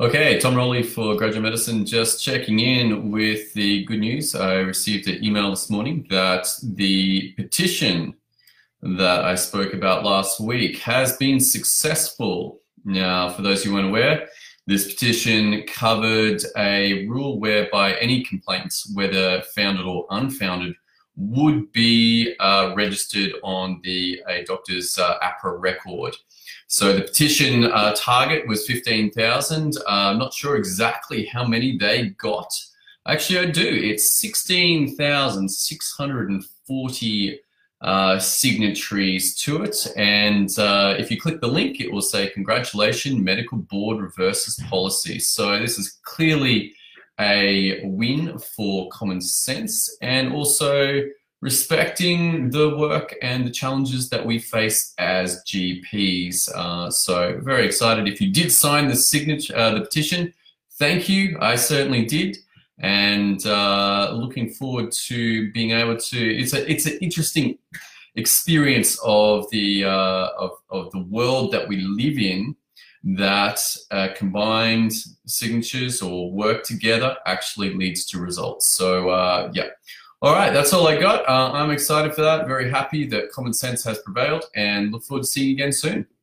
Okay, Tom Rowley for Graduate Medicine, just checking in with the good news. I received an email this morning that the petition that I spoke about last week has been successful. Now, for those who weren't aware, this petition covered a rule whereby any complaints, whether founded or unfounded, would be registered on a doctor's APRA record. So the petition target was 15,000. I'm not sure exactly how many they got. Actually, I do. It's 16,640 signatories to it. And if you click the link, it will say, "Congratulations, Medical Board reverses policy." So this is clearly a win for common sense and also respecting the work and the challenges that we face as GPs. So very excited. If you did sign the petition, thank you. I certainly did. And looking forward to being able to, it's an interesting experience of the world that we live in, that combined signatures or work together actually leads to results. So yeah. All right, that's all I got. I'm excited for that. Very happy that common sense has prevailed and look forward to seeing you again soon.